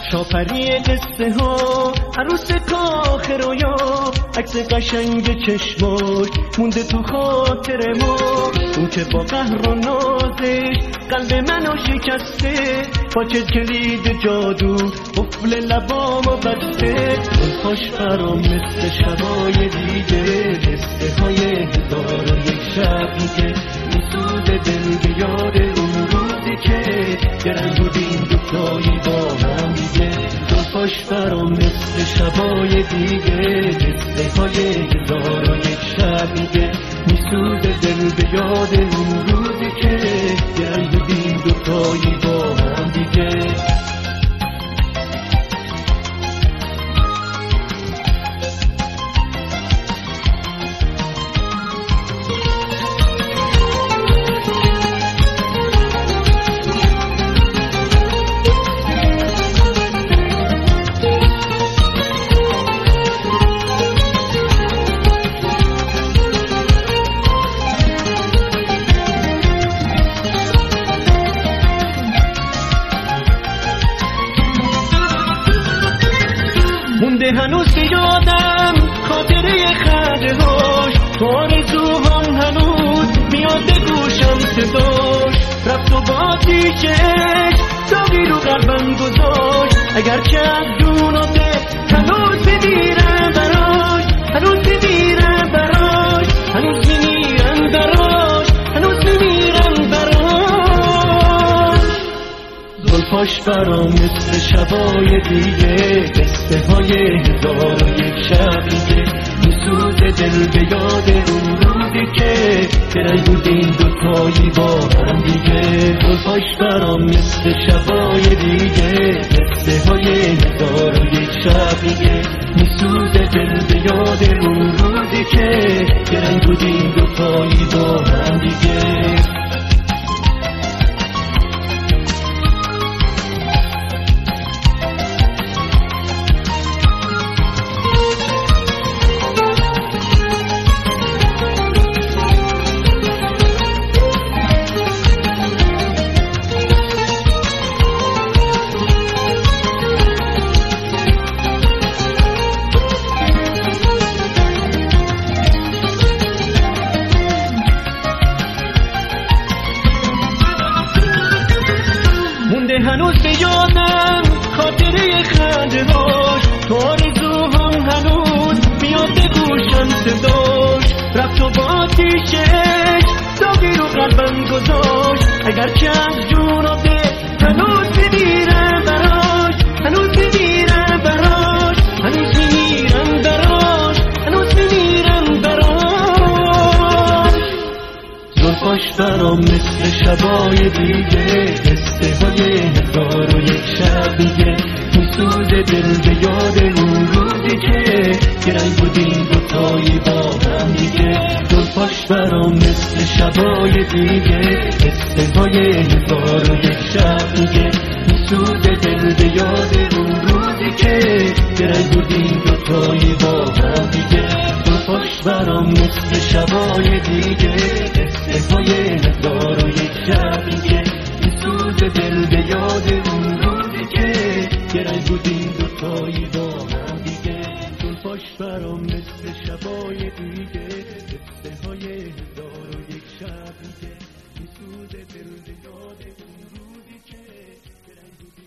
شاپری قصه ها عروس کاخ رویا، عکس قشنگ چشماش مونده تو خاطر ما. اون که با قهر و نازش قلب منو شکسته، با چه کلید جادو قفل لبامو بسته. خوش برام مثل شبای دیگه، قصه های 1001 شب میگه میسوز دل به یاد اون روزی که گرم بودیم دوتایی با هم دیگه. خوش برام مثل شبای دیگه، قصه های 1001 شب میگه میسوز دل به یاد اون روزی که گرم بودیم دوتایی با هم دیگه. مونده هنوز یادم خاطره خنده‌هاش، تو آرزوهام هنوز میاد به گوشم صداش. رفت و با آتیشش داغی رو قلبم گذاشت، اگرچه از جون و دل هنوز میمیرم براش، هنوز میمیرم براش، هنوز میمیرم براش، هنوز میمیرم براش. زلفاش برام مثل شبای دیگه، قصه های 1001 شب میگه میسوز دل به یاد اون روزی که برنگ بودیم دوتایی با هم دیگه. زلفاش برام مثل شبای دیگه، قصه های 1001 شب میگه میسوز دل به یاد اون روزی که برنگ بودیم دوتایی با هم دیگه. مونده هنوز به یادم خاطره خنده‌هاش، تو آرزوهام هنوز میاد به گوشم صداش. رفت و با آتیشش داغی رو قلبم گذاشت، اگرچه از جون و دل هنوز میمیرم براش، هنوز میمیرم براش، هنوز میمیرم براش، هنوز میمیرم براش. زلفاش برام مثل شبای دیگه، قصه های 1001 شب میگه میسوز دل به یاد اون روزی که گرنگ بودیم دوتایی با هم دیگه. زلفاش برام مثل شبای دیگه، قصه های 1001 شب میگه میسوز دل به یاد اون روزی که گرنگ بودیم دوتایی با هم دیگه. زلفاش برام مثل شبای دیگه، قصه های 1001 شب میگه میسوز دل به یاد اون روزی که گرنگ بودیم دوتایی با هم دیگه. زلفاش برام مثل شبای دیگه، قصه های 1001 شب میگه میسوز دل به یاد اون روزی که گرنگ بودیم